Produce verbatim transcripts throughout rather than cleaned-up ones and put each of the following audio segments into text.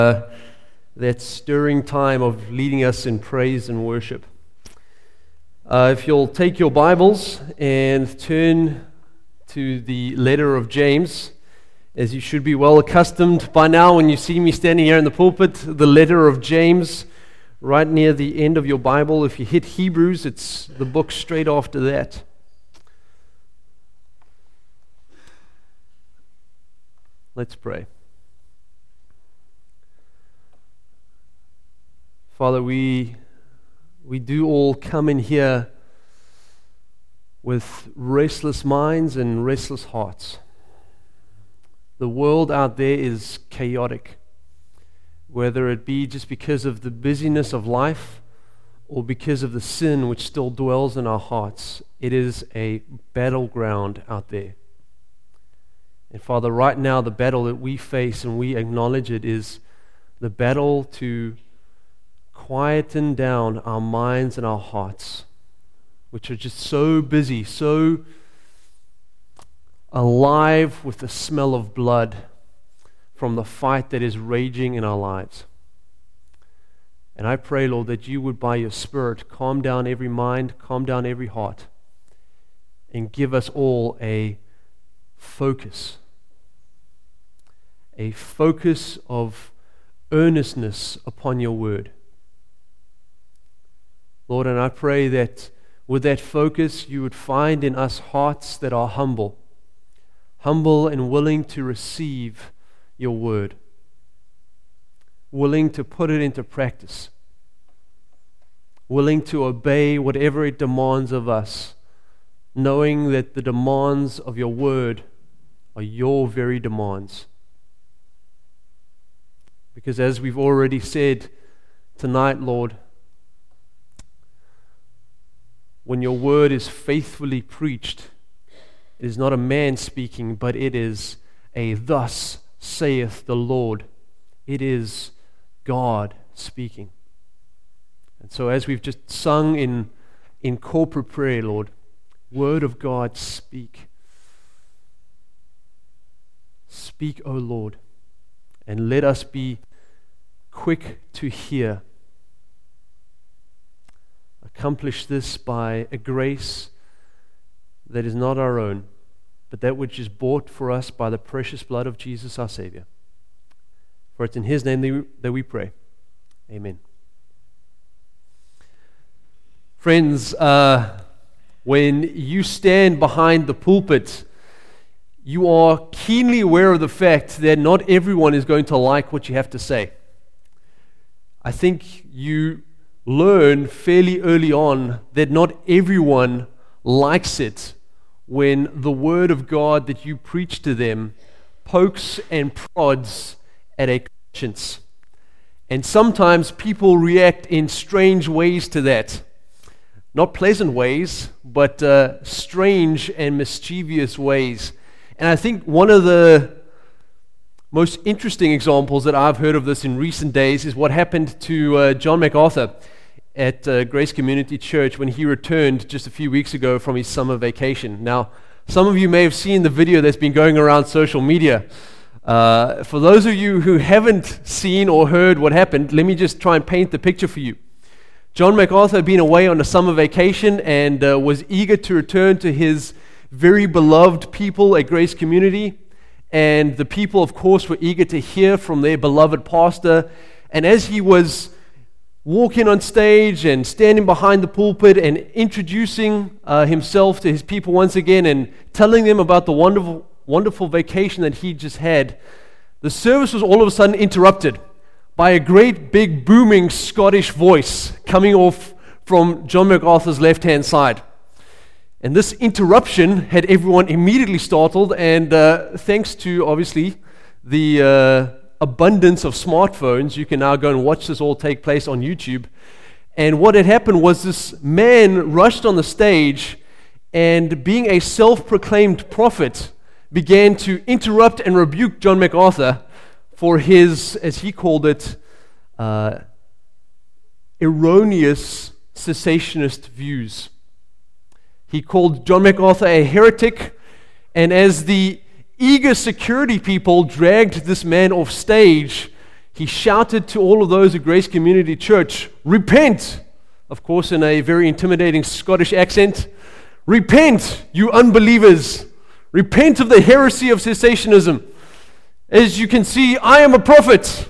uh, that stirring time of leading us in praise and worship. Uh, if you'll take your Bibles and turn to the letter of James, as you should be well accustomed by now when you see me standing here in the pulpit, the letter of James, right near the end of your Bible. If you hit Hebrews, it's the book straight after that. Let's pray. Father, we we do all come in here with restless minds and restless hearts. The world out there is chaotic, whether it be just because of the busyness of life or because of the sin which still dwells in our hearts. It is a battleground out there. And Father, right now the battle that we face, and we acknowledge it, is the battle to quieten down our minds and our hearts, which are just so busy, so alive with the smell of blood from the fight that is raging in our lives. And I pray, Lord, that you would, by your Spirit, calm down every mind, calm down every heart, and give us all a focus, a focus of earnestness upon your word. Lord, and I pray that with that focus, you would find in us hearts that are humble, humble and willing to receive your word, willing to put it into practice, willing to obey whatever it demands of us, knowing that the demands of your word are your very demands. Because as we've already said tonight, Lord, when your word is faithfully preached, it is not a man speaking, but it is a thus saith the Lord. It is God speaking. And so as we've just sung in, in corporate prayer, Lord, word of God, speak. Speak, O Lord, and let us be quick to hear. Accomplish this by a grace that is not our own, but that which is bought for us by the precious blood of Jesus our Savior. For it's in His name that we pray. Amen. Friends, uh, when you stand behind the pulpit, you are keenly aware of the fact that not everyone is going to like what you have to say. I think you learn fairly early on that not everyone likes it when the word of God that you preach to them pokes and prods at a conscience. And sometimes people react in strange ways to that. Not pleasant ways, but uh, strange and mischievous ways. And I think one of the most interesting examples that I've heard of this in recent days is what happened to uh, John MacArthur at uh, Grace Community Church when he returned just a few weeks ago from his summer vacation. Now, some of you may have seen the video that's been going around social media. Uh, for those of you who haven't seen or heard what happened, let me just try and paint the picture for you. John MacArthur had been away on a summer vacation and uh, was eager to return to his very beloved people at Grace Community. And the people, of course, were eager to hear from their beloved pastor. And as he was walking on stage and standing behind the pulpit and introducing uh, himself to his people once again and telling them about the wonderful, wonderful vacation that he just had, the service was all of a sudden interrupted by a great big booming Scottish voice coming off from John MacArthur's left-hand side. And this interruption had everyone immediately startled, and uh, thanks to, obviously, the uh, abundance of smartphones, you can now go and watch this all take place on YouTube. And what had happened was this man rushed on the stage and, being a self-proclaimed prophet, began to interrupt and rebuke John MacArthur for his, as he called it, uh, erroneous cessationist views. He called John MacArthur a heretic, and as the eager security people dragged this man off stage, he shouted to all of those at Grace Community Church, repent, of course in a very intimidating Scottish accent, repent, you unbelievers, repent of the heresy of cessationism. As you can see, I am a prophet.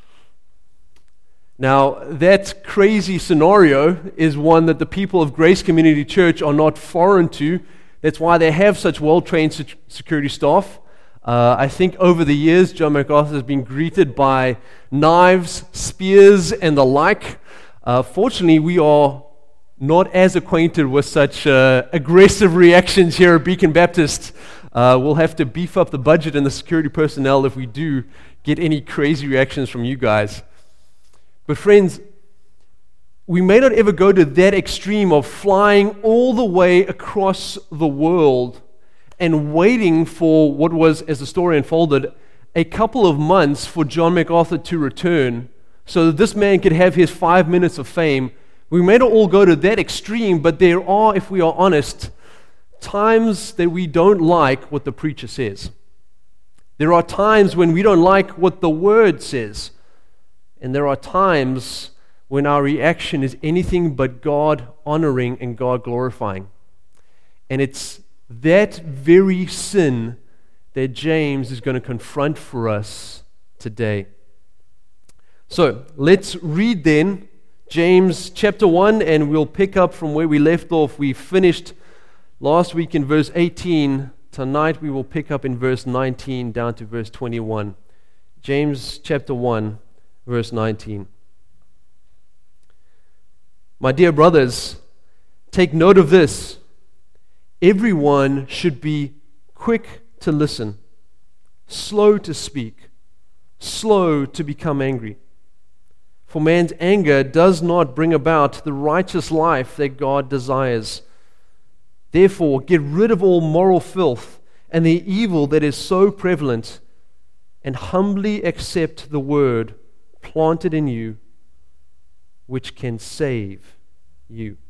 Now, that crazy scenario is one that the people of Grace Community Church are not foreign to. That's why they have such well-trained security staff. Uh, I think over the years, John MacArthur has been greeted by knives, spears, and the like. Uh, fortunately, we are not as acquainted with such uh, aggressive reactions here at Beacon Baptist. Uh, we'll have to beef up the budget and the security personnel if we do get any crazy reactions from you guys. But friends, we may not ever go to that extreme of flying all the way across the world and waiting for what was, as the story unfolded, a couple of months for John MacArthur to return so that this man could have his five minutes of fame. We may not all go to that extreme, but there are, if we are honest, times that we don't like what the preacher says. There are times when we don't like what the word says. And there are times when our reaction is anything but God honoring and God glorifying. And it's that very sin that James is going to confront for us today. So let's read then James chapter one, and we'll pick up from where we left off. We finished last week in verse eighteen. Tonight we will pick up in verse nineteen down to verse twenty-one. James chapter one, verse nineteen. My dear brothers, take note of this. Everyone should be quick to listen, slow to speak, slow to become angry. For man's anger does not bring about the righteous life that God desires. Therefore, get rid of all moral filth and the evil that is so prevalent, and humbly accept the word planted in you, which can save you.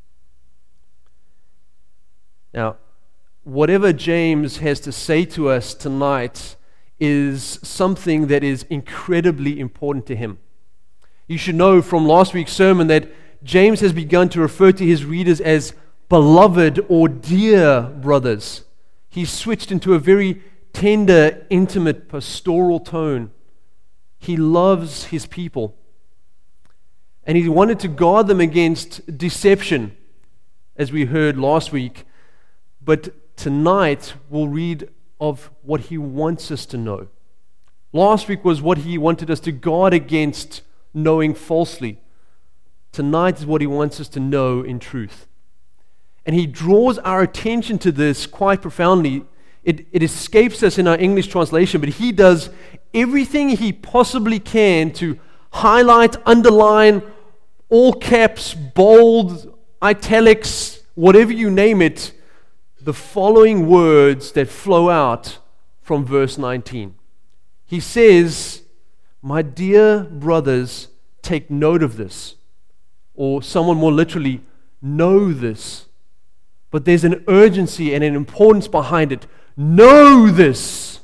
Now, whatever James has to say to us tonight is something that is incredibly important to him. You should know from last week's sermon that James has begun to refer to his readers as beloved or dear brothers. He's switched into a very tender, intimate, pastoral tone. He loves his people. And he wanted to guard them against deception, as we heard last week. But tonight we'll read of what he wants us to know. Last week was what he wanted us to guard against knowing falsely. Tonight is what he wants us to know in truth. And he draws our attention to this quite profoundly. It, it escapes us in our English translation, but he does everything he possibly can to highlight, underline, all caps, bold, italics, whatever you name it, the following words that flow out from verse nineteen. He says, my dear brothers, take note of this. Or someone more literally, know this. But there's an urgency and an importance behind it. Know this.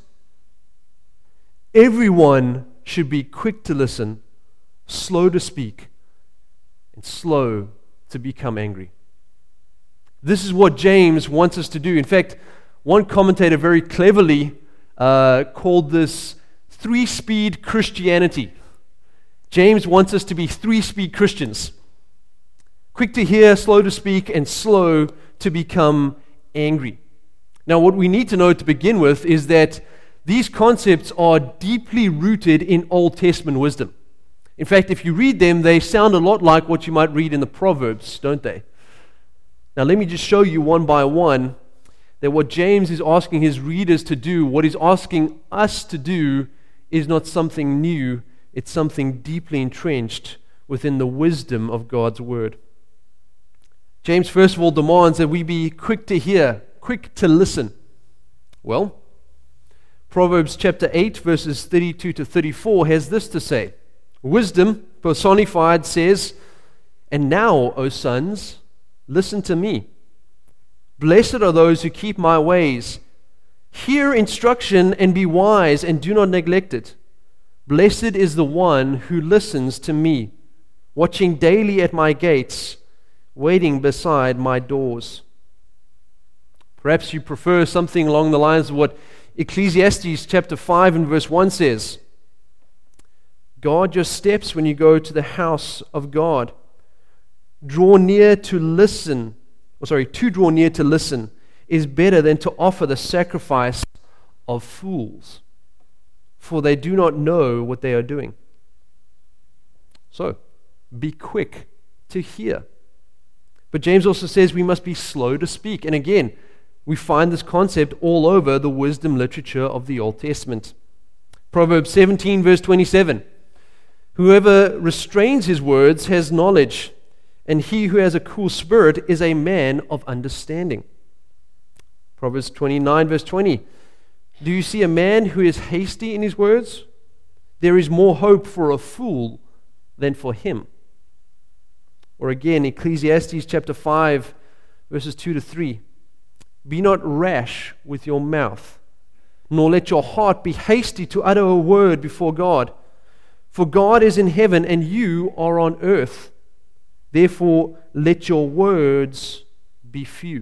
Everyone should be quick to listen, slow to speak, and slow to become angry. This is what James wants us to do. In fact, one commentator very cleverly uh, called this three-speed Christianity. James wants us to be three-speed Christians. Quick to hear, slow to speak, and slow to become angry. Now, what we need to know to begin with is that these concepts are deeply rooted in Old Testament wisdom. In fact, if you read them, they sound a lot like what you might read in the Proverbs, don't they? Now, let me just show you one by one that what James is asking his readers to do, what he's asking us to do, is not something new. It's something deeply entrenched within the wisdom of God's Word. James, first of all, demands that we be quick to hear, quick to listen. Well, Proverbs chapter eight, verses thirty-two to thirty-four has this to say. Wisdom, personified, says, and now, O sons, listen to me. Blessed are those who keep my ways. Hear instruction and be wise, and do not neglect it. Blessed is the one who listens to me, watching daily at my gates, waiting beside my doors. Perhaps you prefer something along the lines of what Ecclesiastes chapter five and verse one says. Guard your steps when you go to the house of God. Draw near to listen, or sorry, to draw near to listen is better than to offer the sacrifice of fools, for they do not know what they are doing. So, be quick to hear. But James also says we must be slow to speak. And again, we find this concept all over the wisdom literature of the Old Testament. Proverbs seventeen, verse twenty-seven. Whoever restrains his words has knowledge, and he who has a cool spirit is a man of understanding. Proverbs twenty-nine, verse twenty. Do you see a man who is hasty in his words? There is more hope for a fool than for him. Or again, Ecclesiastes chapter five, verses two to three. Be not rash with your mouth, nor let your heart be hasty to utter a word before God. For God is in heaven, and you are on earth. Therefore, let your words be few.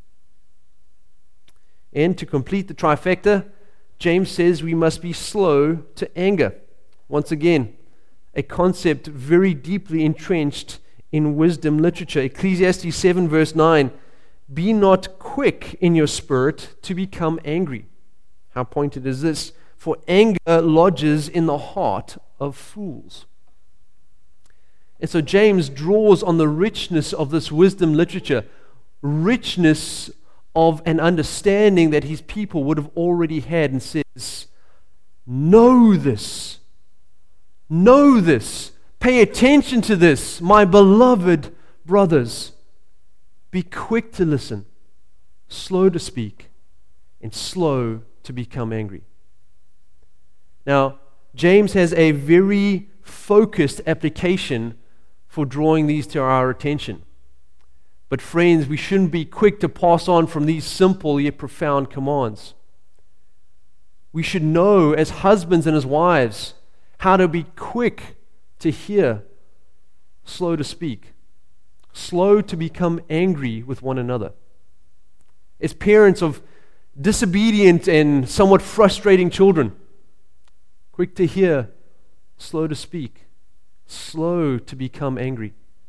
And to complete the trifecta, James says we must be slow to anger. Once again, a concept very deeply entrenched in wisdom literature. Ecclesiastes seven, verse nine. Be not quick in your spirit to become angry. How pointed is this? For anger lodges in the heart of fools. And so James draws on the richness of this wisdom literature, richness of an understanding that his people would have already had, and says, know this, know this, pay attention to this, my beloved brothers. Be quick to listen, slow to speak, and slow to become angry. Now, James has a very focused application for drawing these to our attention. But friends, we shouldn't be quick to pass on from these simple yet profound commands. We should know as husbands and as wives how to be quick to hear, slow to speak, slow to become angry with one another. As parents of disobedient and somewhat frustrating children, quick to hear, slow to speak, slow to become angry.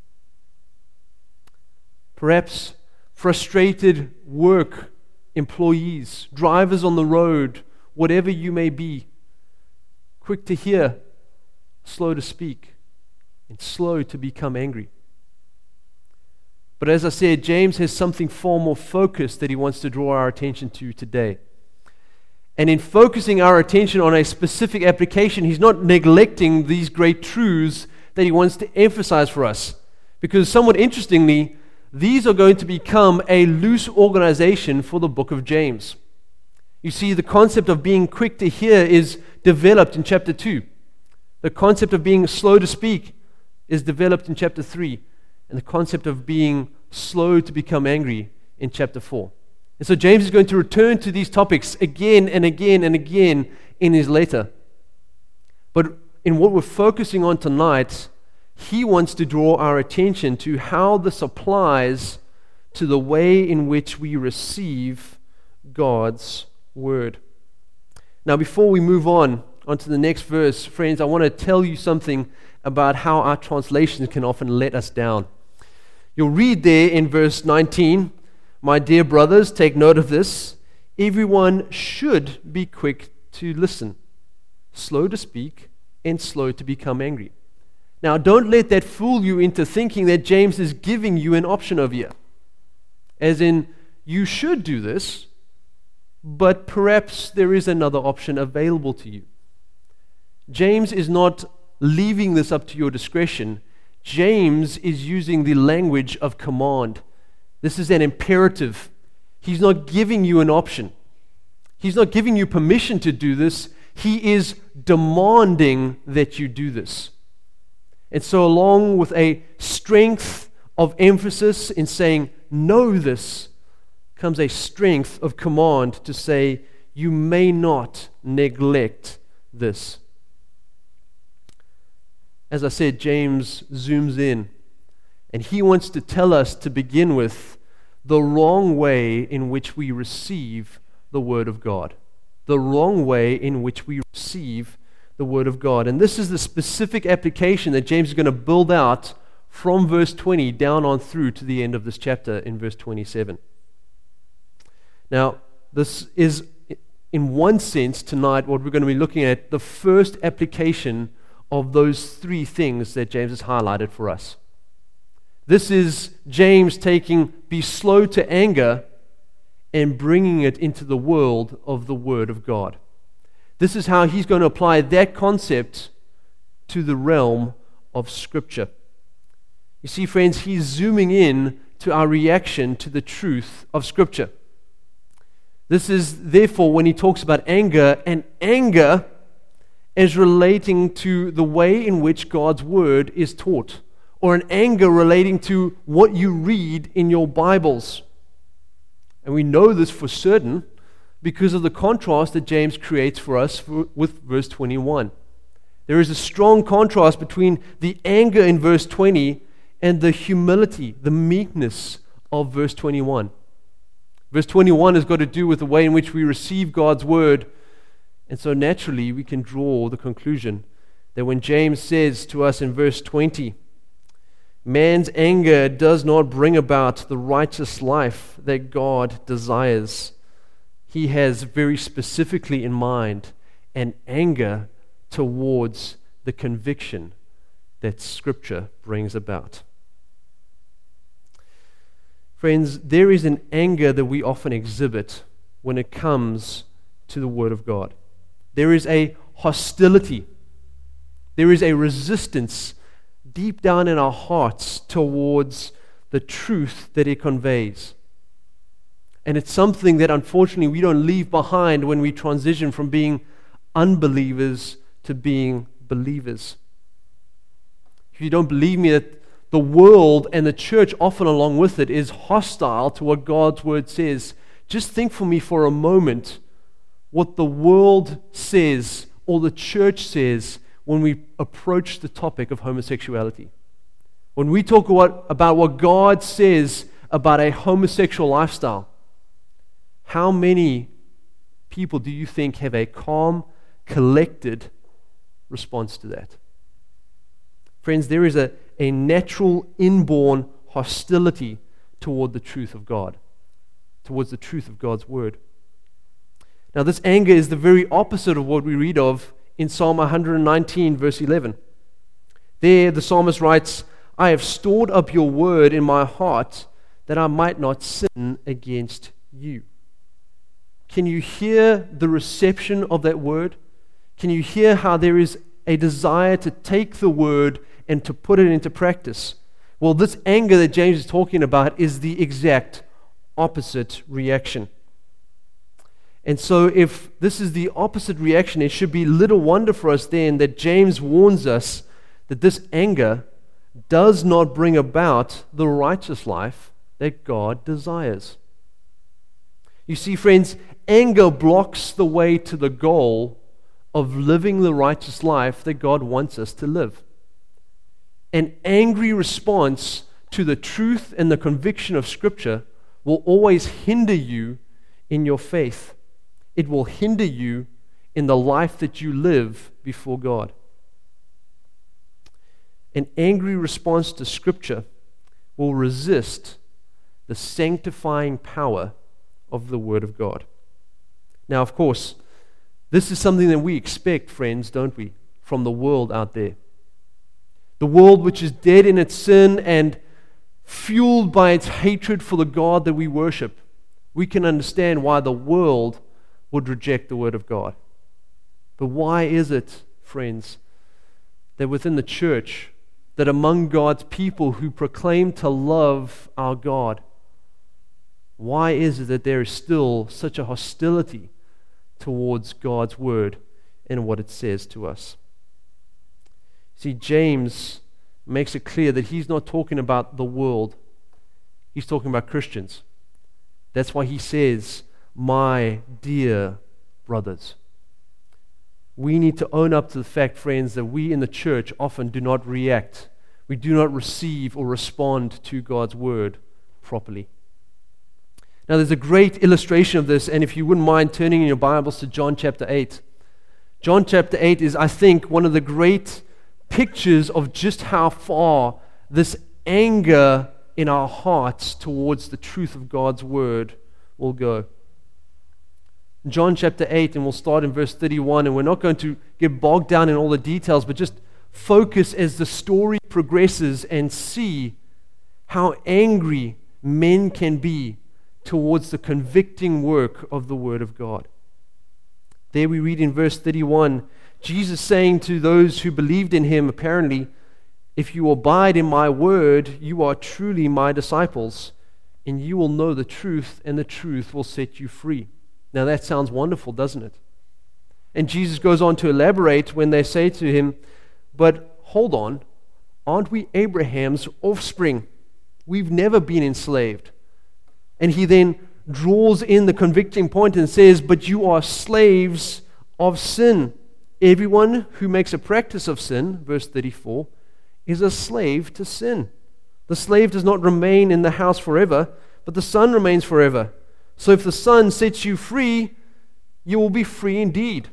Perhaps frustrated work employees, drivers on the road, whatever you may be, quick to hear, slow to speak, and slow to become angry. But as I said, James has something far more focused that he wants to draw our attention to today. And in focusing our attention on a specific application, he's not neglecting these great truths that he wants to emphasize for us. Because somewhat interestingly, these are going to become a loose organization for the book of James. You see, the concept of being quick to hear is developed in chapter two. The concept of being slow to speak is developed in chapter three. And the concept of being slow to become angry in chapter four. And so James is going to return to these topics again and again and again in his letter. But in what we're focusing on tonight, he wants to draw our attention to how this applies to the way in which we receive God's word. Now, before we move on onto the next verse, friends, I want to tell you something about how our translations can often let us down. You'll read there in verse nineteen, my dear brothers, take note of this. Everyone should be quick to listen, slow to speak, and slow to become angry. Now, don't let that fool you into thinking that James is giving you an option over here. As in, you should do this, but perhaps there is another option available to you. James is not leaving this up to your discretion. James is using the language of command. This is an imperative. He's not giving you an option. He's not giving you permission to do this. He is demanding that you do this. And so along with a strength of emphasis in saying, know this, comes a strength of command to say, you may not neglect this. as I said, James zooms in, and he wants to tell us to begin with the wrong way in which we receive the Word of God. The wrong way in which we receive the Word of God. And this is the specific application that James is going to build out from verse twenty down on through to the end of this chapter in verse twenty-seven. Now, this is, in one sense, tonight, what we're going to be looking at, the first application of those three things that James has highlighted for us. This is James taking be slow to anger and bringing it into the world of the Word of God. This is how he's going to apply that concept to the realm of Scripture. You see, friends, he's zooming in to our reaction to the truth of Scripture. This is, therefore, when he talks about anger, and anger as relating to the way in which God's Word is taught, or an anger relating to what you read in your Bibles. And we know this for certain because of the contrast that James creates for us for, with verse twenty-one. There is a strong contrast between the anger in verse twenty and the humility, the meekness of verse twenty-one. Verse twenty-one has got to do with the way in which we receive God's Word, and so naturally we can draw the conclusion that when James says to us in verse twenty, man's anger does not bring about the righteous life that God desires, he has very specifically in mind an anger towards the conviction that Scripture brings about. Friends, there is an anger that we often exhibit when it comes to the Word of God. There is a hostility. There is a resistance deep down in our hearts towards the truth that it conveys. And it's something that unfortunately we don't leave behind when we transition from being unbelievers to being believers. If you don't believe me that the world and the church often along with it is hostile to what God's Word says, just think for me for a moment what the world says or the church says when we approach the topic of homosexuality. When we talk about, about what God says about a homosexual lifestyle, how many people do you think have a calm, collected response to that? Friends, there is a, a natural, inborn hostility toward the truth of God, towards the truth of God's Word. Now, this anger is the very opposite of what we read of in Psalm one nineteen, verse eleven. There, the psalmist writes, I have stored up your word in my heart that I might not sin against you. Can you hear the reception of that word? Can you hear how there is a desire to take the word and to put it into practice? Well, this anger that James is talking about is the exact opposite reaction. And so if this is the opposite reaction, it should be little wonder for us then that James warns us that this anger does not bring about the righteous life that God desires. You see, friends, anger blocks the way to the goal of living the righteous life that God wants us to live. An angry response to the truth and the conviction of Scripture will always hinder you in your faith. It will hinder you in the life that you live before God. An angry response to Scripture will resist the sanctifying power of the Word of God. Now, of course, this is something that we expect, friends, don't we, from the world out there. The world which is dead in its sin and fueled by its hatred for the God that we worship. We can understand why the world would reject the Word of God. But why is it, friends, that within the church, that among God's people who proclaim to love our God, why is it that there is still such a hostility towards God's Word and what it says to us? See, James makes it clear that he's not talking about the world. He's talking about Christians. That's why he says, my dear brothers. we need to own up to the fact, friends, that we in the church often do not react. We do not receive or respond to God's word properly. Now, there's a great illustration of this, and if you wouldn't mind turning in your Bibles to John chapter eight. John chapter eight is, I think, one of the great pictures of just how far this anger in our hearts towards the truth of God's word will go. John chapter eight, and we'll start in verse thirty-one, and we're not going to get bogged down in all the details, but just focus as the story progresses and see how angry men can be towards the convicting work of the Word of God. There we read in verse thirty-one, Jesus saying to those who believed in him, apparently, "If you abide in my word, you are truly my disciples, and you will know the truth, and the truth will set you free." Now that sounds wonderful, doesn't it? And Jesus goes on to elaborate when they say to him, "But hold on, aren't we Abraham's offspring? We've never been enslaved." And he then draws in the convicting point and says, "But you are slaves of sin. Everyone who makes a practice of sin," verse thirty-four, "is a slave to sin. The slave does not remain in the house forever, but the Son remains forever. So if the Son sets you free, you will be free indeed.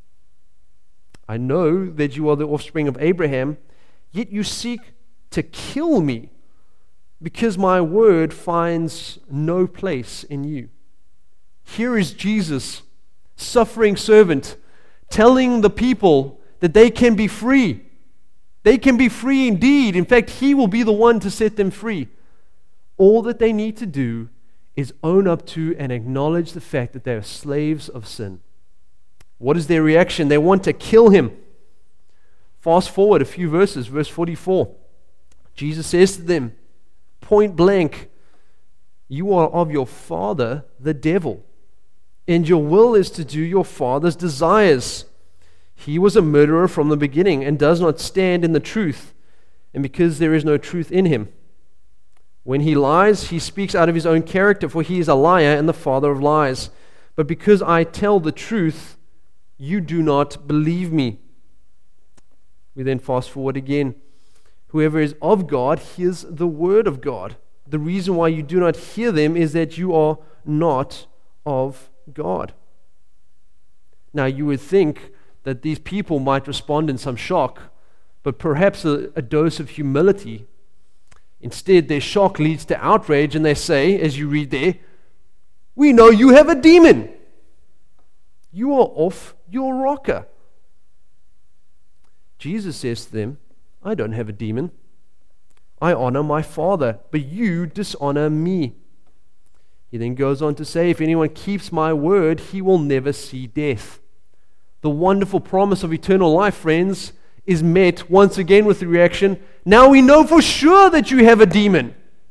I know that you are the offspring of Abraham, yet you seek to kill me, because my word finds no place in you." Here is Jesus, suffering servant, telling the people that they can be free. They can be free indeed. In fact, he will be the one to set them free. All that they need to do is own up to and acknowledge the fact that they are slaves of sin. What is their reaction? They want to kill him. Fast forward a few verses, verse forty-four. Jesus says to them, point blank, "You are of your father, the devil, and your will is to do your father's desires. He was a murderer from the beginning and does not stand in the truth, and because there is no truth in him. When he lies, he speaks out of his own character, for he is a liar and the father of lies. But because I tell the truth, you do not believe me." We then fast forward again. "Whoever is of God hears the word of God. The reason why you do not hear them is that you are not of God." Now you would think that these people might respond in some shock, but perhaps a, a dose of humility. Instead, their shock leads to outrage, and they say, as you read there, "We know you have a demon. You are off your rocker." Jesus says to them, "I don't have a demon. I honor my Father, but you dishonor me." He then goes on to say, "If anyone keeps my word, he will never see death." The wonderful promise of eternal life, friends, is met once again with the reaction, "Now we know for sure that you have a demon."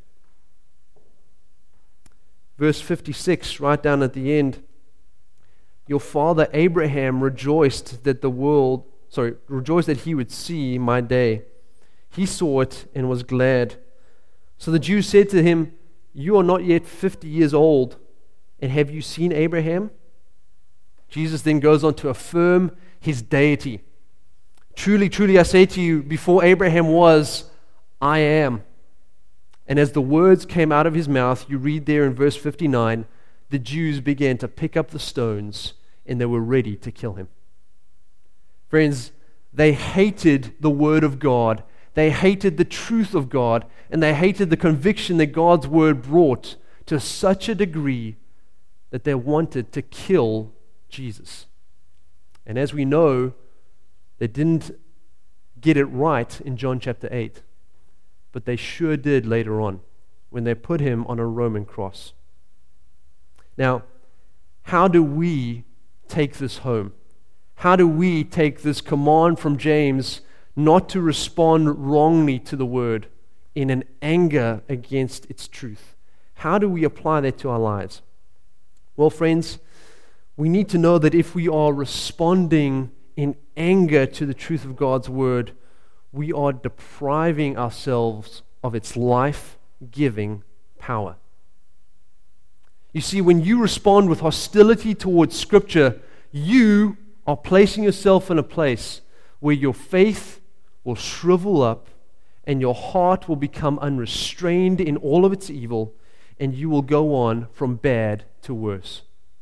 Verse fifty-six, right down at the end, "Your father Abraham rejoiced that the world, sorry, rejoiced that he would see my day. He saw it and was glad." So the Jews said to him, "You are not yet fifty years old, and have you seen Abraham?" Jesus then goes on to affirm his deity. "Truly, truly, I say to you, before Abraham was, I am." And as the words came out of his mouth, you read there in verse fifty-nine, the Jews began to pick up the stones, and they were ready to kill him. Friends, they hated the word of God. They hated the truth of God, and they hated the conviction that God's word brought to such a degree that they wanted to kill Jesus. And as we know, they didn't get it right in John chapter eight, but they sure did later on when they put him on a Roman cross. Now, how do we take this home? How do we take this command from James not to respond wrongly to the word in an anger against its truth? How do we apply that to our lives? Well, friends, we need to know that if we are responding in anger to the truth of God's word, we are depriving ourselves of its life-giving power. You see, when you respond with hostility towards Scripture, you are placing yourself in a place where your faith will shrivel up and your heart will become unrestrained in all of its evil, and you will go on from bad to worse.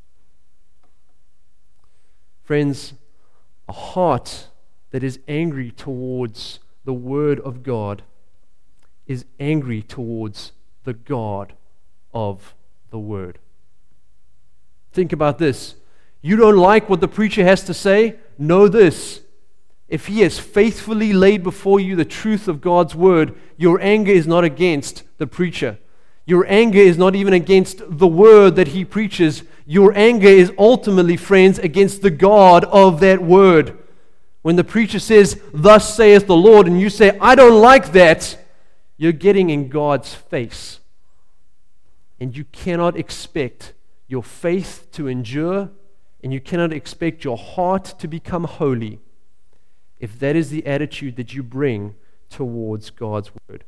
Friends, a heart that is angry towards the Word of God is angry towards the God of the Word. Think about this. You don't like what the preacher has to say? Know this. If he has faithfully laid before you the truth of God's Word, your anger is not against the preacher. Your anger is not even against the Word that he preaches. Your anger is ultimately, friends, against the God of that Word. When the preacher says, "Thus saith the Lord," and you say, "I don't like that," you're getting in God's face. And you cannot expect your faith to endure, and you cannot expect your heart to become holy if that is the attitude that you bring towards God's Word.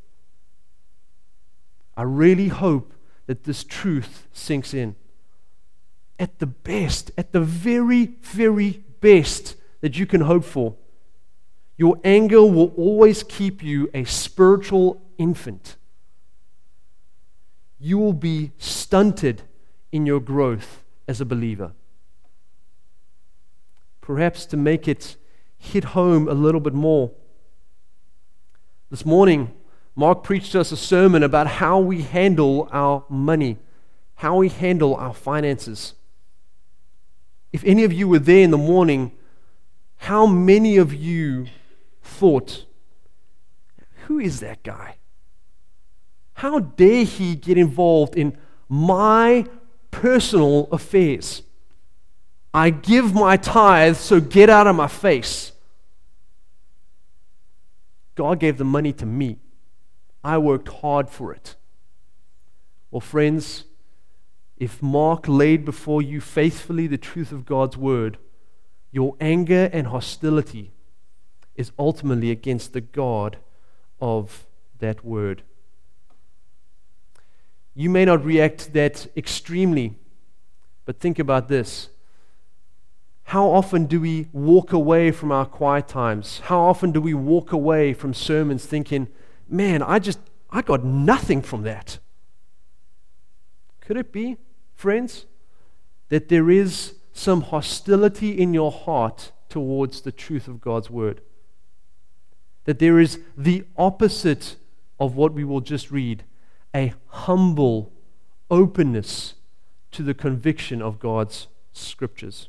I really hope that this truth sinks in. At the best, at the very, very best that you can hope for, your anger will always keep you a spiritual infant. You will be stunted in your growth as a believer. Perhaps to make it hit home a little bit more, this morning Mark preached to us a sermon about how we handle our money, how we handle our finances. If any of you were there in the morning, how many of you thought, "Who is that guy? How dare he get involved in my personal affairs? I give my tithe, so get out of my face. God gave the money to me. I worked hard for it." Well, friends, if Mark laid before you faithfully the truth of God's Word, your anger and hostility is ultimately against the God of that Word. You may not react that extremely, but think about this. How often do we walk away from our quiet times? How often do we walk away from sermons thinking, "Man, I just, I got nothing from that"? Could it be, friends, that there is some hostility in your heart towards the truth of God's Word? That there is the opposite of what we will just read, a humble openness to the conviction of God's Scriptures.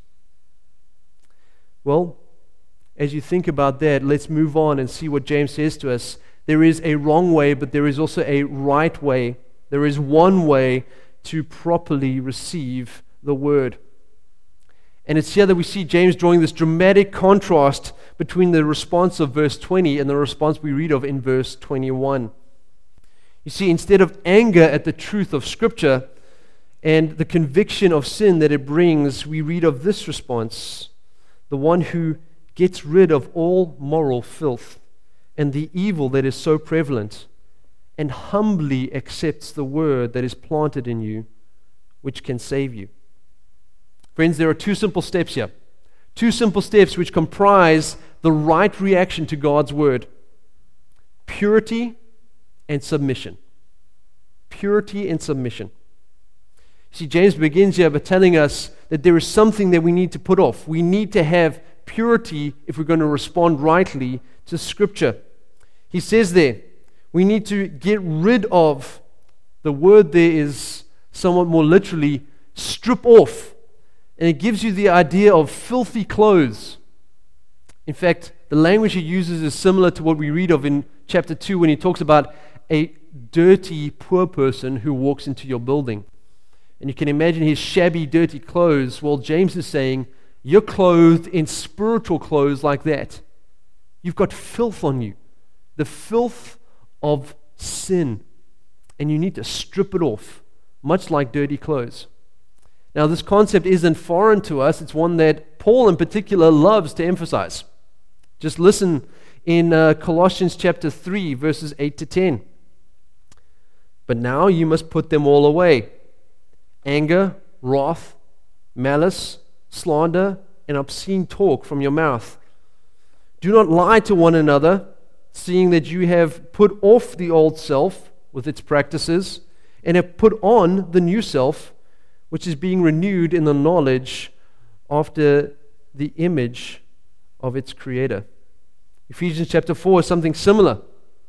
Well, as you think about that, let's move on and see what James says to us. There is a wrong way, but there is also a right way. There is one way to properly receive the Word. And it's here that we see James drawing this dramatic contrast between the response of verse twenty and the response we read of in verse twenty-one. You see, instead of anger at the truth of Scripture and the conviction of sin that it brings, we read of this response: the one who gets rid of all moral filth and the evil that is so prevalent, and humbly accepts the word that is planted in you, which can save you. Friends, there are two simple steps here. Two simple steps which comprise the right reaction to God's word: purity and submission. Purity and submission. See, James begins here by telling us that there is something that we need to put off. We need to have purity if we're going to respond rightly to Scripture. He says there, we need to get rid of, the word there is somewhat more literally, strip off. And it gives you the idea of filthy clothes. In fact, the language he uses is similar to what we read of in chapter two when he talks about a dirty, poor person who walks into your building. And you can imagine his shabby, dirty clothes. Well, James is saying, you're clothed in spiritual clothes like that. You've got filth on you, the filth of sin, and you need to strip it off, much like dirty clothes. Now, this concept isn't foreign to us. It's one that Paul in particular loves to emphasize. Just listen in uh, Colossians chapter three, verses eight to ten. But now you must put them all away: anger, wrath, malice, slander, and obscene talk from your mouth. Do not lie to one another, seeing that you have put off the old self with its practices, and have put on the new self, which is being renewed in the knowledge after the image of its creator. Ephesians chapter four is something similar.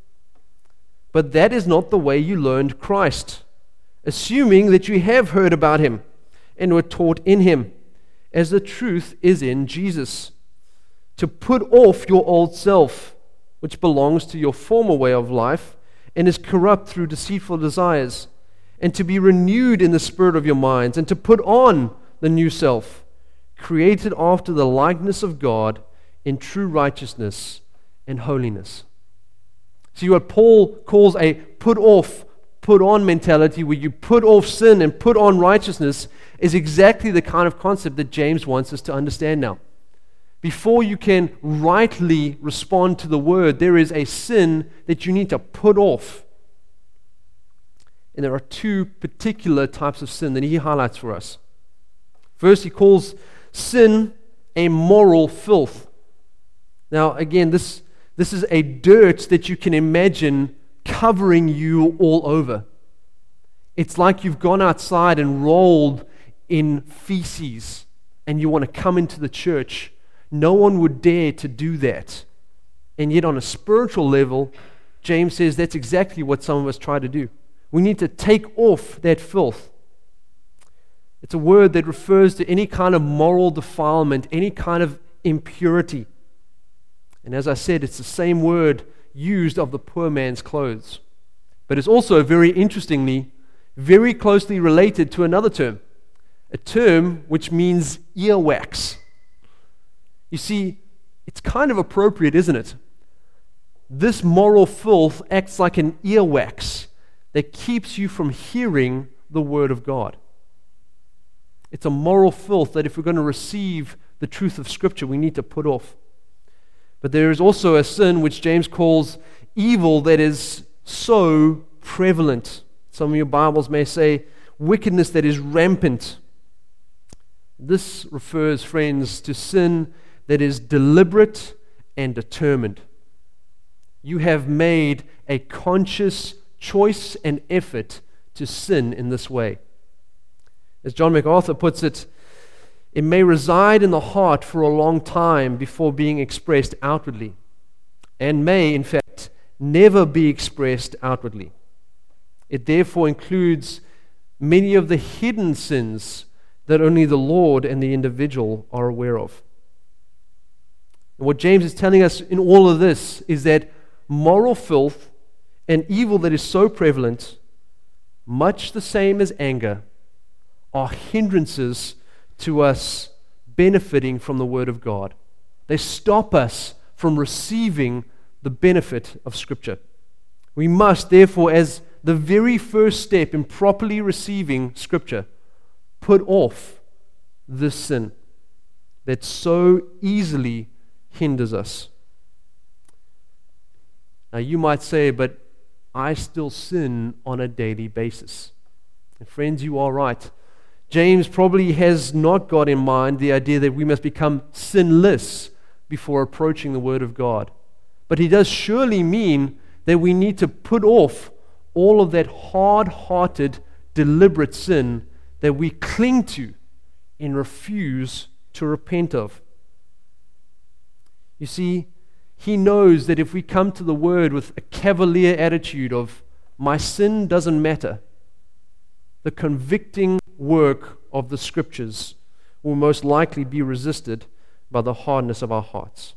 But that is not the way you learned Christ, assuming that you have heard about him and were taught in him, as the truth is in Jesus, to put off your old self, which belongs to your former way of life and is corrupt through deceitful desires, and to be renewed in the spirit of your minds, and to put on the new self, created after the likeness of God in true righteousness and holiness. See, what Paul calls a put off, put on mentality, where you put off sin and put on righteousness, is exactly the kind of concept that James wants us to understand now. Before you can rightly respond to the word, there is a sin that you need to put off. And there are two particular types of sin that he highlights for us. First, he calls sin a moral filth. Now, again, this, this is a dirt that you can imagine covering you all over. It's like you've gone outside and rolled in feces and you want to come into the church. No one would dare to do that. And yet on a spiritual level, James says that's exactly what some of us try to do. We need to take off that filth. It's a word that refers to any kind of moral defilement, any kind of impurity. And as I said, it's the same word used of the poor man's clothes. But it's also, very interestingly, very closely related to another term, a term which means earwax. You see, it's kind of appropriate, isn't it? This moral filth acts like an earwax that keeps you from hearing the Word of God. It's a moral filth that if we're going to receive the truth of Scripture, we need to put off. But there is also a sin which James calls evil that is so prevalent. Some of your Bibles may say wickedness that is rampant. This refers, friends, to sin that is deliberate and determined. You have made a conscious choice and effort to sin in this way. As John MacArthur puts it, it may reside in the heart for a long time before being expressed outwardly, and may, in fact, never be expressed outwardly. It therefore includes many of the hidden sins that only the Lord and the individual are aware of. And what James is telling us in all of this is that moral filth and evil that is so prevalent, much the same as anger, are hindrances to us benefiting from the Word of God. They stop us from receiving the benefit of Scripture. We must, therefore, as the very first step in properly receiving Scripture, put off this sin that so easily hinders us. Now, you might say, but I still sin on a daily basis. And friends, you are right. James probably has not got in mind the idea that we must become sinless before approaching the Word of God. But he does surely mean that we need to put off all of that hard-hearted, deliberate sin that we cling to and refuse to repent of. You see, he knows that if we come to the Word with a cavalier attitude of, my sin doesn't matter, the convicting work of the Scriptures will most likely be resisted by the hardness of our hearts.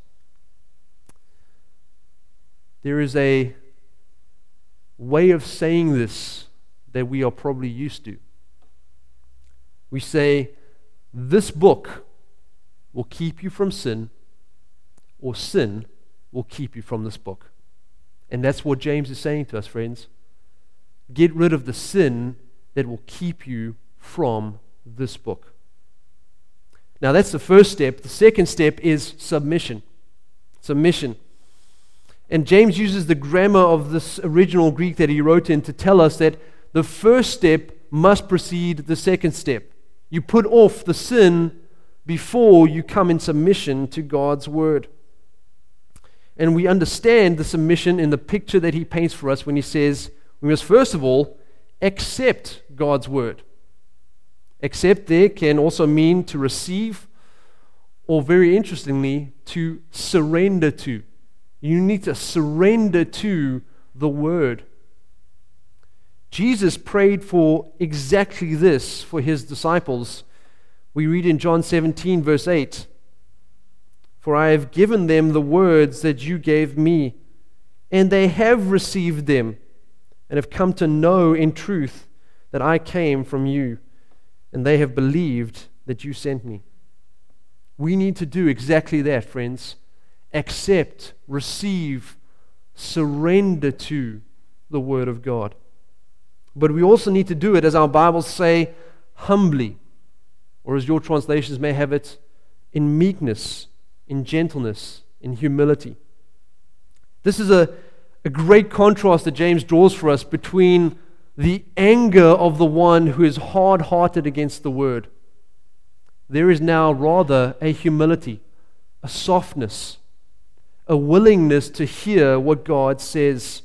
There is a way of saying this that we are probably used to. We say, this book will keep you from sin, or sin will keep you from this book. And that's what James is saying to us, friends. Get rid of the sin that will keep you from this book. Now that's the first step. The second step is submission. Submission. And James uses the grammar of this original Greek that he wrote in to tell us that the first step must precede the second step. You put off the sin before you come in submission to God's word. And we understand the submission in the picture that he paints for us when he says, we must first of all accept God's word. Accept there can also mean to receive, or very interestingly, to surrender to. You need to surrender to the word. Jesus prayed for exactly this for his disciples. We read in John seventeen, verse eight, "For I have given them the words that you gave me, and they have received them, and have come to know in truth that I came from you, and they have believed that you sent me." We need to do exactly that, friends. Accept, receive, surrender to the Word of God. But we also need to do it, as our Bibles say, humbly, or as your translations may have it, in meekness, in gentleness, in humility. This is a, a great contrast that James draws for us between the anger of the one who is hard-hearted against the Word. There is now rather a humility, a softness, a willingness to hear what God says.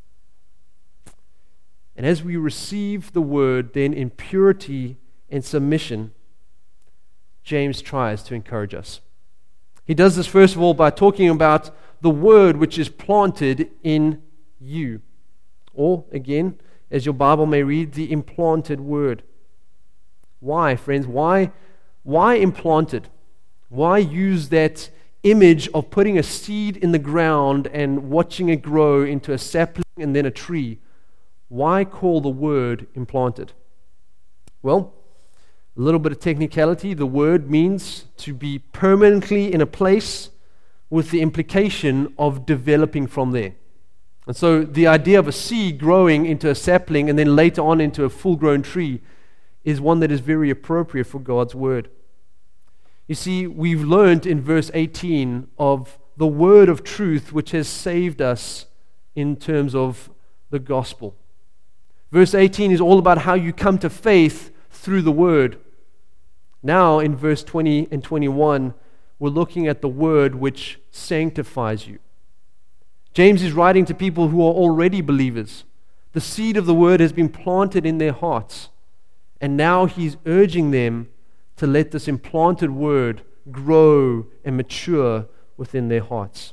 And as we receive the word, then in purity and submission, James tries to encourage us. He does this first of all by talking about the word which is planted in you. Or, again, as your Bible may read, the implanted word. Why, friends? Why, why implanted? Why use that image of putting a seed in the ground and watching it grow into a sapling and then a tree? Why call the word implanted? Well, a little bit of technicality. The word means to be permanently in a place, with the implication of developing from there. And so the idea of a seed growing into a sapling and then later on into a full-grown tree is one that is very appropriate for God's word. You see, we've learned in verse eighteen of the word of truth which has saved us in terms of the gospel. Verse eighteen is all about how you come to faith through the word. Now in verse twenty and twenty-one, we're looking at the word which sanctifies you. James is writing to people who are already believers. The seed of the word has been planted in their hearts, and now he's urging them to let this implanted word grow and mature within their hearts.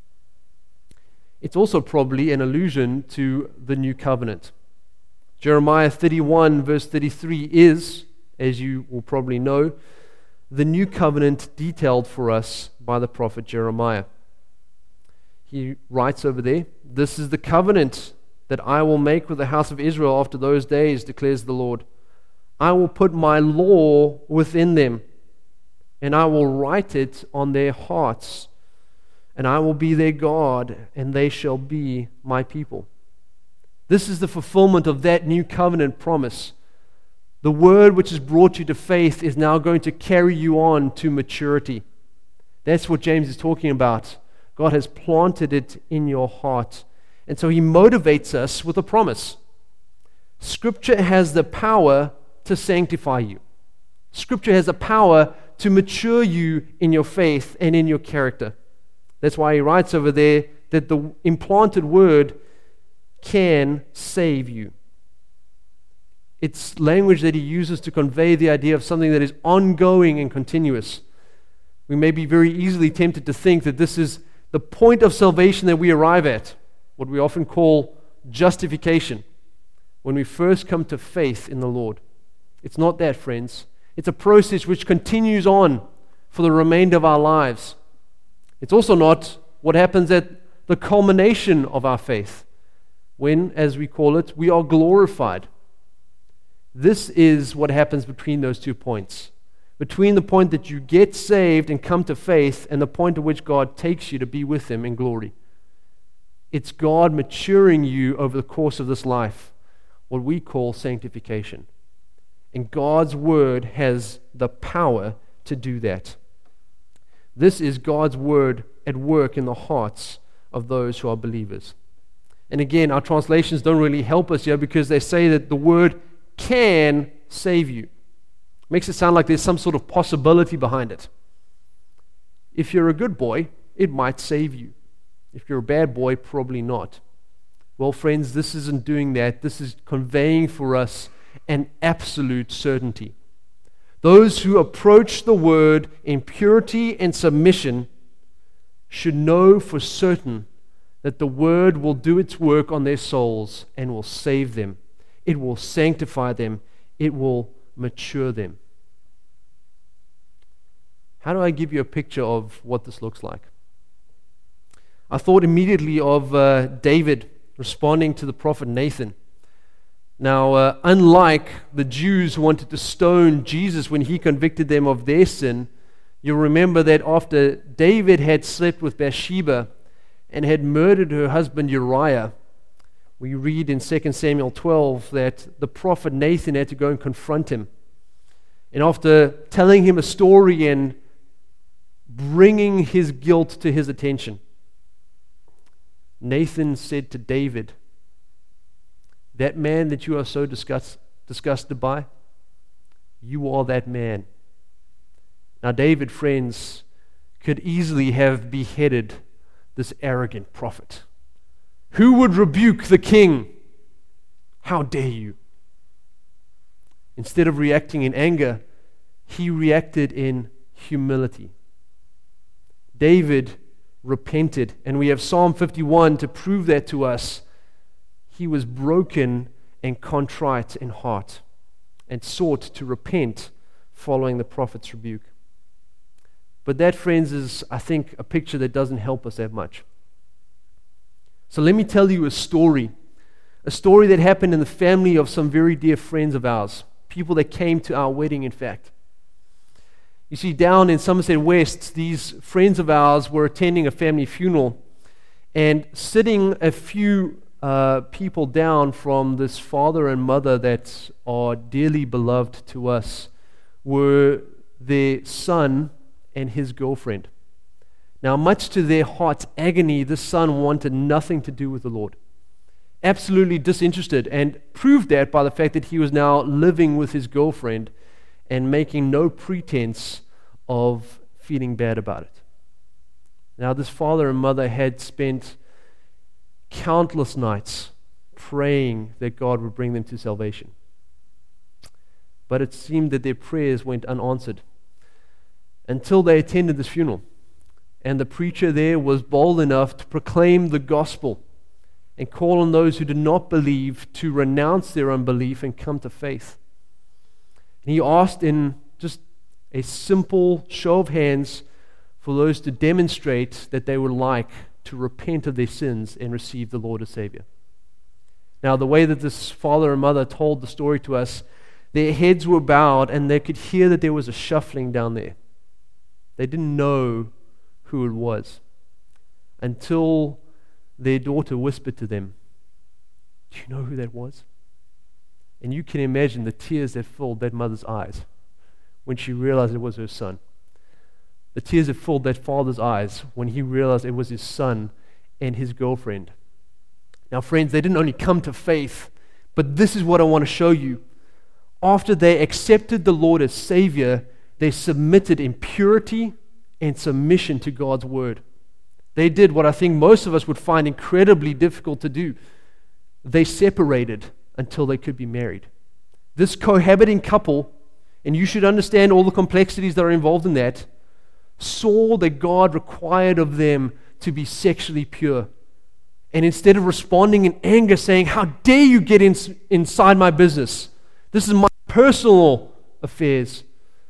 It's also probably an allusion to the new covenant. Jeremiah thirty-one verse thirty-three is, as you will probably know, the new covenant detailed for us by the prophet Jeremiah. He writes over there, "This is the covenant that I will make with the house of Israel after those days, declares the Lord. I will put my law within them, and I will write it on their hearts, and I will be their God, and they shall be my people." This is the fulfillment of that new covenant promise. The word which has brought you to faith is now going to carry you on to maturity. That's what James is talking about. God has planted it in your heart. And so he motivates us with a promise. Scripture has the power to sanctify you. Scripture has the power to mature you in your faith and in your character. That's why he writes over there that the implanted word can save you. It's language that he uses to convey the idea of something that is ongoing and continuous. We may be very easily tempted to think that this is the point of salvation that we arrive at, what we often call justification, when we first come to faith in the Lord. It's not that, friends. It's a process which continues on for the remainder of our lives. It's also not what happens at the culmination of our faith, when, as we call it, we are glorified. This is what happens between those two points. Between the point that you get saved and come to faith and the point at which God takes you to be with Him in glory. It's God maturing you over the course of this life, what we call sanctification. And God's Word has the power to do that. This is God's Word at work in the hearts of those who are believers. And again, our translations don't really help us here because they say that the Word can save you. Makes it sound like there's some sort of possibility behind it. If you're a good boy, it might save you. If you're a bad boy, probably not. Well, friends, this isn't doing that. This is conveying for us an absolute certainty. Those who approach the word in purity and submission should know for certain that the word will do its work on their souls and will save them. It will sanctify them. It will mature them. How do I give you a picture of what this looks like? I thought immediately of uh, David responding to the prophet Nathan. Now, uh, unlike the Jews who wanted to stone Jesus when he convicted them of their sin, you'll remember that after David had slept with Bathsheba and had murdered her husband Uriah, we read in Second Samuel twelve that the prophet Nathan had to go and confront him. And after telling him a story and bringing his guilt to his attention, Nathan said to David, "That man that you are so disgust, disgusted by, you are that man." Now, David, friends, could easily have beheaded this arrogant prophet. Who would rebuke the king? How dare you? Instead of reacting in anger, he reacted in humility. David repented, and we have Psalm fifty-one to prove that to us. He was broken and contrite in heart and sought to repent following the prophet's rebuke. But that, friends, is, I think, a picture that doesn't help us that much. So let me tell you a story, a story that happened in the family of some very dear friends of ours, people that came to our wedding, in fact. You see, down in Somerset West, these friends of ours were attending a family funeral, and sitting a few uh, people down from this father and mother that are dearly beloved to us were their son and his girlfriend. Now, much to their heart's agony, this son wanted nothing to do with the Lord. Absolutely disinterested, and proved that by the fact that he was now living with his girlfriend and making no pretense of feeling bad about it. Now, this father and mother had spent countless nights praying that God would bring them to salvation. But it seemed that their prayers went unanswered until they attended this funeral. And the preacher there was bold enough to proclaim the gospel and call on those who did not believe to renounce their unbelief and come to faith. And he asked in just a simple show of hands for those to demonstrate that they would like to repent of their sins and receive the Lord as Savior. Now, the way that this father and mother told the story to us, their heads were bowed and they could hear that there was a shuffling down there. They didn't know who it was until their daughter whispered to them, "Do you know who that was?" And you can imagine the tears that filled that mother's eyes when she realized it was her son. The tears that filled that father's eyes when he realized it was his son and his girlfriend. Now, friends, they didn't only come to faith, but this is what I want to show you. After they accepted the Lord as Savior, they submitted in purity and submission to God's word. They did what I think most of us would find incredibly difficult to do. They separated until they could be married. This cohabiting couple, and you should understand all the complexities that are involved in that, saw that God required of them to be sexually pure. And instead of responding in anger, saying, "How dare you get in, inside my business? This is my personal affairs,"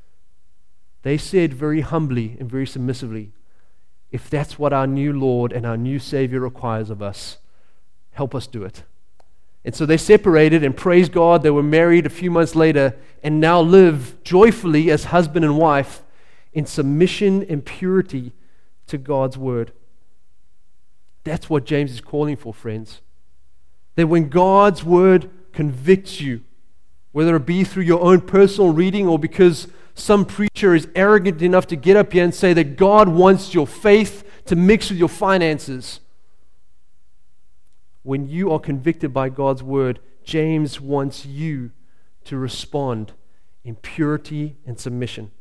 they said very humbly and very submissively, "If that's what our new Lord and our new Savior requires of us, help us do it." And so they separated, and praise God, they were married a few months later and now live joyfully as husband and wife in submission and purity to God's word. That's what James is calling for, friends. That when God's word convicts you, whether it be through your own personal reading or because some preacher is arrogant enough to get up here and say that God wants your faith to mix with your finances. When you are convicted by God's word, James wants you to respond in purity and submission.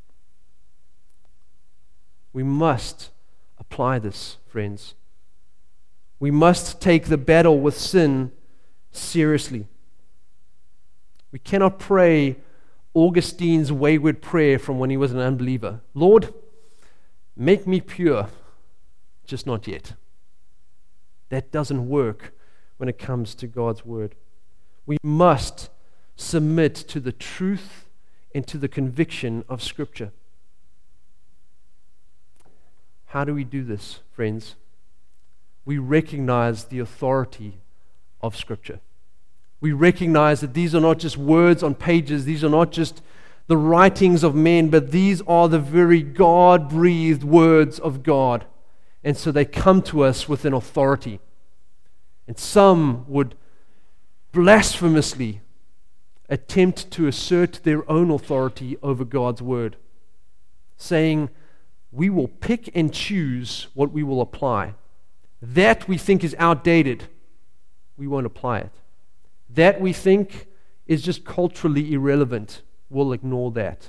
We must apply this, friends. We must take the battle with sin seriously. We cannot pray Augustine's wayward prayer from when he was an unbeliever. Lord, make me pure, just not yet. That doesn't work when it comes to God's word. We must submit to the truth and to the conviction of Scripture. How do we do this, friends? We recognize the authority of Scripture. We recognize that these are not just words on pages, these are not just the writings of men, but these are the very God-breathed words of God. And so they come to us with an authority. And some would blasphemously attempt to assert their own authority over God's word, saying, we will pick and choose what we will apply. That we think is outdated, we won't apply it. That we think is just culturally irrelevant, we'll ignore that.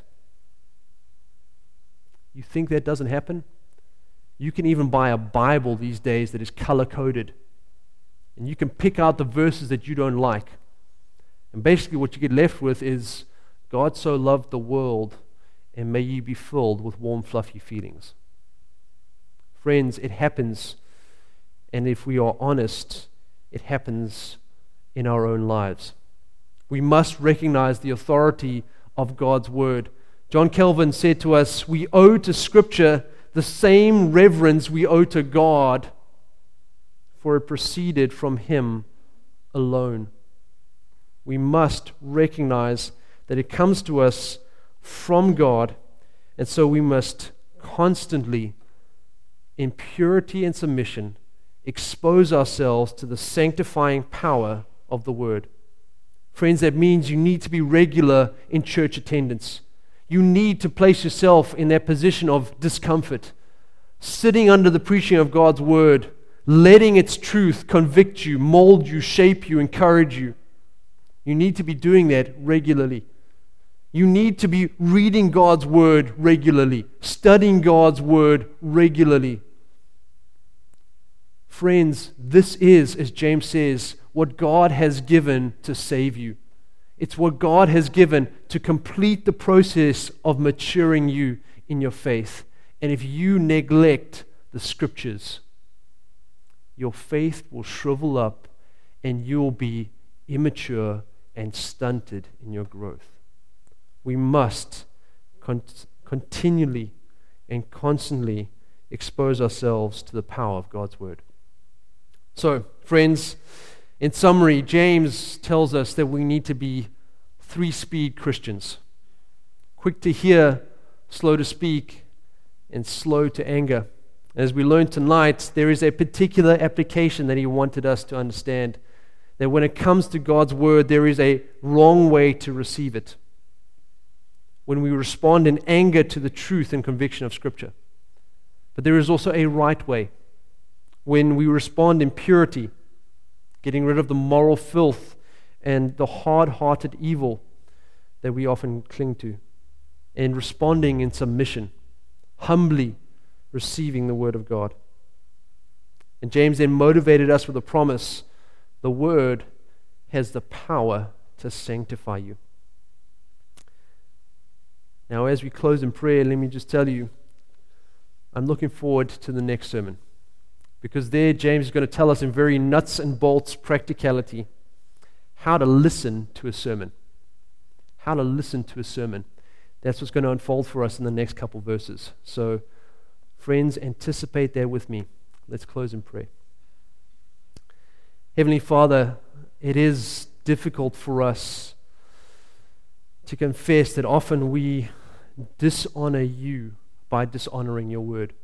You think that doesn't happen? You can even buy a Bible these days that is color-coded, and you can pick out the verses that you don't like. And basically what you get left with is, God so loved the world, and may ye be filled with warm, fluffy feelings. Friends, it happens, and if we are honest, it happens in our own lives. We must recognize the authority of God's word. John Calvin said to us, we owe to Scripture the same reverence we owe to God, for it proceeded from Him alone. We must recognize that it comes to us from God, and so we must constantly, in purity and submission, expose ourselves to the sanctifying power of the Word. Friends, that means you need to be regular in church attendance. You need to place yourself in that position of discomfort, sitting under the preaching of God's Word, letting its truth convict you, mold you, shape you, encourage you. You need to be doing that regularly. You need to be reading God's Word regularly, studying God's Word regularly. Friends, this is, as James says, what God has given to save you. It's what God has given to complete the process of maturing you in your faith. And if you neglect the Scriptures, your faith will shrivel up and you'll be immature and stunted in your growth. We must con- continually and constantly expose ourselves to the power of God's Word. So, friends, in summary, James tells us that we need to be three-speed Christians. Quick to hear, slow to speak, and slow to anger. As we learned tonight, there is a particular application that he wanted us to understand. That when it comes to God's Word, there is a wrong way to receive it. When we respond in anger to the truth and conviction of Scripture. But there is also a right way. When we respond in purity, getting rid of the moral filth and the hard-hearted evil that we often cling to, and responding in submission, humbly receiving the Word of God. And James then motivated us with a promise: the Word has the power to sanctify you. Now, as we close in prayer, let me just tell you, I'm looking forward to the next sermon. Because there, James is going to tell us in very nuts and bolts practicality how to listen to a sermon. How to listen to a sermon. That's what's going to unfold for us in the next couple verses. So, friends, anticipate that with me. Let's close in prayer. Heavenly Father, it is difficult for us to confess that often we dishonor you by dishonoring your word.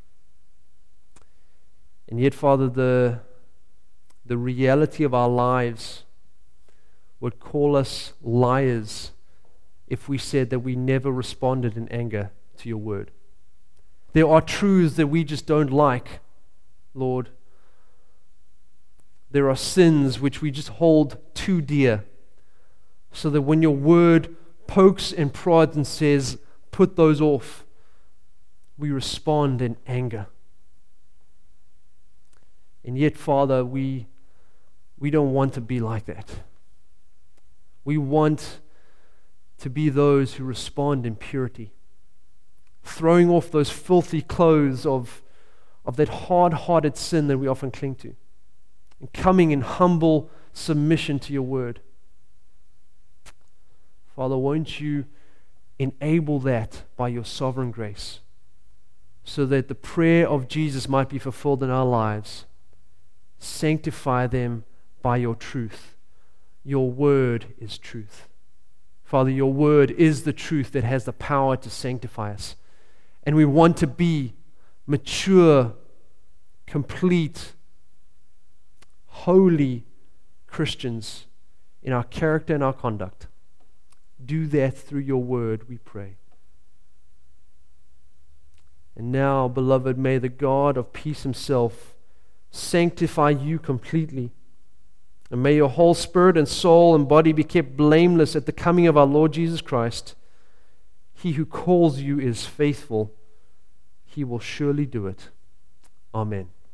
And yet, Father, the, the reality of our lives would call us liars if we said that we never responded in anger to your word. There are truths that we just don't like, Lord. There are sins which we just hold too dear, so that when your word pokes and prods and says, put those off, we respond in anger. And yet, Father, we, we don't want to be like that. We want to be those who respond in purity, throwing off those filthy clothes of, of that hard-hearted sin that we often cling to, and coming in humble submission to your word. Father, won't you enable that by your sovereign grace, so that the prayer of Jesus might be fulfilled in our lives. Sanctify them by your truth. Your word is truth. Father, your word is the truth that has the power to sanctify us. And we want to be mature, complete, holy Christians in our character and our conduct. Do that through your word, we pray. And now, beloved, may the God of peace himself sanctify you completely. And may your whole spirit and soul and body be kept blameless at the coming of our Lord Jesus Christ. He who calls you is faithful. He will surely do it. Amen.